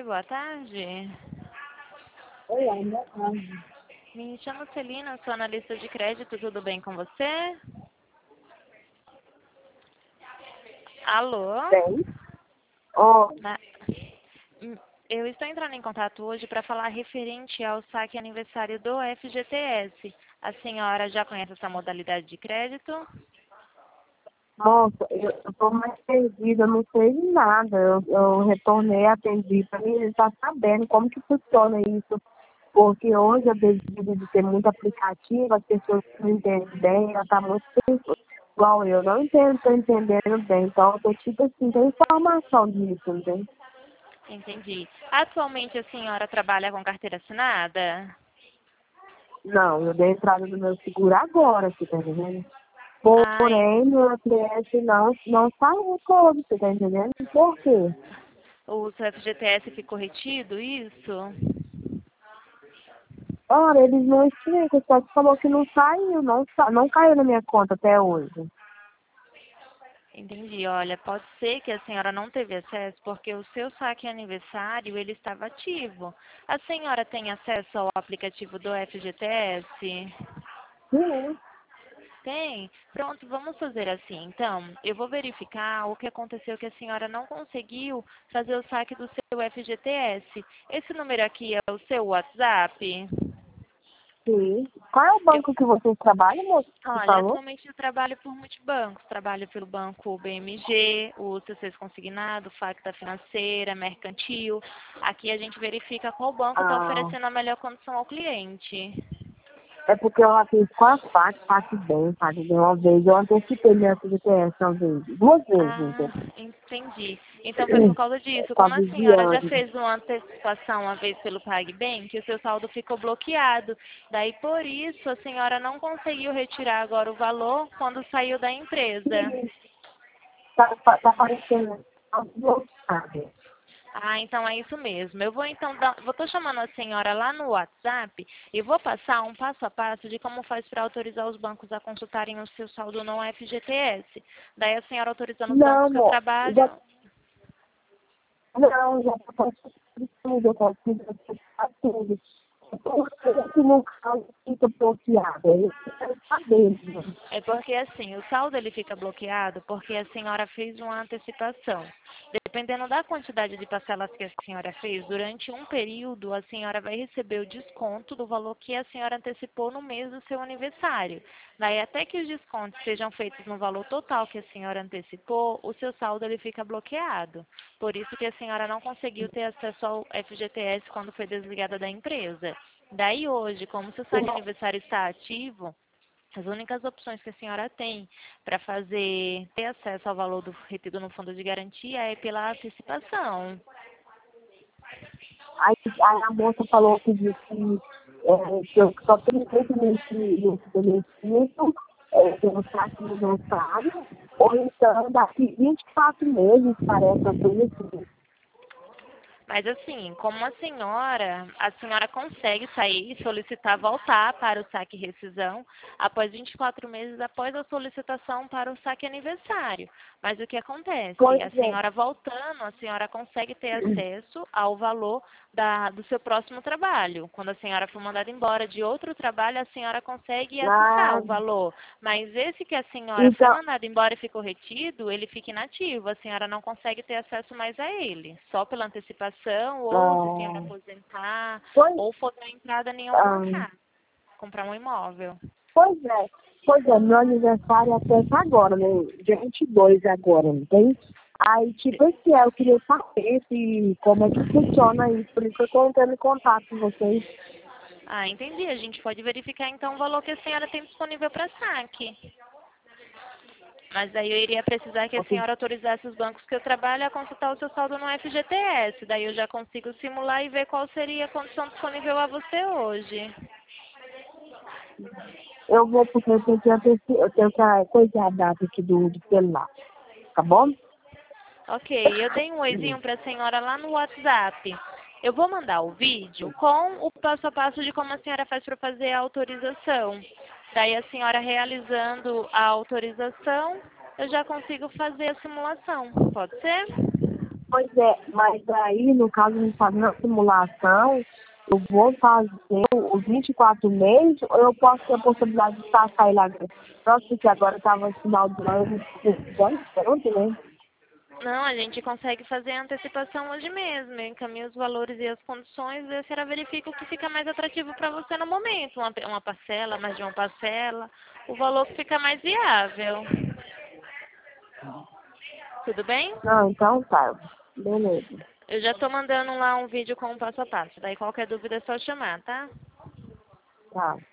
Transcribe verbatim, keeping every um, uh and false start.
Oi, boa tarde. Olá, boa tarde. Me chamo Celina, sou analista de crédito, tudo bem com você? Alô? Bem? Oh, Na- Hum, Eu estou entrando em contato hoje para falar referente ao saque aniversário do F G T S. A senhora já conhece essa modalidade de crédito? nossa, eu estou mais perdida, eu não sei de nada. Eu, eu retornei, atendi para mim estar sabendo como que funciona isso. Porque hoje, a devido de ter muito aplicativo, as pessoas não entendem bem, ela está muito tempo. Igual eu, não entendo, estou entendendo bem. Então, eu tô tipo assim, tem informação disso, entende? Entendi. Atualmente a senhora trabalha com carteira assinada? Não, eu dei entrada no meu seguro agora, você tá entendendo? Ah, en- Porém, meu cliente não, não saiu todo, você tá entendendo? Por quê? o seu F G T S ficou retido, isso? Ora, eles não explicam, só que falou que não saiu, não, sa- não caiu na minha conta até hoje. Entendi. Olha, pode ser que a senhora não teve acesso porque o seu saque aniversário ele estava ativo. A senhora tem acesso ao aplicativo do F G T S? Sim, Tem? Pronto, vamos fazer assim. Então, eu vou verificar o que aconteceu que a senhora não conseguiu fazer o saque do seu F G T S. Esse número aqui é o seu WhatsApp? sim. Qual é o Eu banco que vocês trabalham, moço? Você Olha, falou? atualmente eu trabalho por multibancos. Trabalho pelo banco B M G, o C C Consignado, Facta Financeira, Mercantil. Aqui a gente verifica qual banco está Ah, oferecendo a melhor condição ao cliente. é porque eu já fiz com a FAC, FAC bem, FAC bem uma vez. Eu antecipei minha F G T S uma vez, duas vezes, Ah, então. entendi. Então foi por causa disso. Com a Como a senhora já Viviane. fez uma antecipação uma vez pelo PagBank, o seu saldo ficou bloqueado. Daí por isso a senhora não conseguiu retirar agora o valor quando saiu da empresa. Sim, tá, tá tá aparecendo. Tá bloqueado. Ah, então é isso mesmo. Eu vou então dar, vou tô chamando a senhora lá no WhatsApp e vou passar um passo a passo de como faz para autorizar os bancos a consultarem o seu saldo no F G T S. Daí a senhora autorizando os Não, bancos que eu amor. Já, trabalho. não, já tá passando tudo, eu consigo acessar tudo. Porque que no caso fica bloqueado. Eu quero saber, né? É porque assim, o saldo ele fica bloqueado porque a senhora fez uma antecipação. Dependendo da quantidade de parcelas que a senhora fez, durante um período a senhora vai receber o desconto do valor que a senhora antecipou no mês do seu aniversário. Daí até que os descontos sejam feitos no valor total que a senhora antecipou, o seu saldo ele fica bloqueado. Por isso que a senhora não conseguiu ter acesso ao F G T S quando foi desligada da empresa. Daí hoje, como o seu saque aniversário está ativo, as únicas opções que a senhora tem para fazer ter acesso ao valor do retido no fundo de garantia é pela antecipação. Aí, aí a moça falou que disse que, é, que eu só tenho feito nesse, nesse benefício, é, pelo saque aniversário, ou então daqui vinte e quatro meses, parece uma coisa assim. Mas assim, como a senhora, a senhora consegue sair e solicitar voltar para o saque rescisão após vinte e quatro meses após a solicitação para o saque aniversário. Mas o que acontece? Pois A é. senhora voltando, a senhora consegue ter acesso ao valor da, do seu próximo trabalho. Quando a senhora for mandada embora de outro trabalho, a senhora consegue acessar Ah, o valor. Mas esse que a senhora foi então, mandada embora e ficou retido, ele fica inativo. A senhora não consegue ter acesso mais a ele. Só pela antecipação, ou se a senhora ah, aposentar, pois, ou for dar entrada em alguma ah, casa, comprar um imóvel. pois é. Pois é, meu aniversário até tá agora, né? Dia vinte e dois agora, não tem? Aí, tipo assim, eu queria saber se, como é que funciona isso. Por isso que eu tô entrando em contato com vocês. Ah, entendi. A gente pode verificar então o valor que a senhora tem disponível para saque. Mas aí eu iria precisar que a Ok. senhora autorizasse os bancos que eu trabalho a consultar o seu saldo no F G T S. Daí eu já consigo simular e ver qual seria a condição disponível a você hoje. Eu vou, porque eu tenho que, anteci- eu tenho que ah, coisar a data aqui do, do celular. Tá bom? Ok, eu dei um oizinho para a senhora lá no WhatsApp. Eu vou mandar o vídeo com o passo a passo de como a senhora faz para fazer a autorização. Daí a senhora realizando a autorização, eu já consigo fazer a simulação. Pode ser? Pois é, mas aí, no caso, a gente fazendo a simulação, eu vou fazer os vinte e quatro meses, ou eu posso ter a possibilidade de passar ele agora? Nossa, porque agora estava no final do ano, pronto, né? Não, a gente consegue fazer a antecipação hoje mesmo. Eu encaminho os valores e as condições e a senhora verifica o que fica mais atrativo para você no momento. Uma, uma parcela, mais de uma parcela, o valor que fica mais viável. Tudo bem? Não, então tá. Beleza. Eu já estou mandando lá um vídeo com o passo a passo. Daí qualquer dúvida é só chamar, tá? Tá.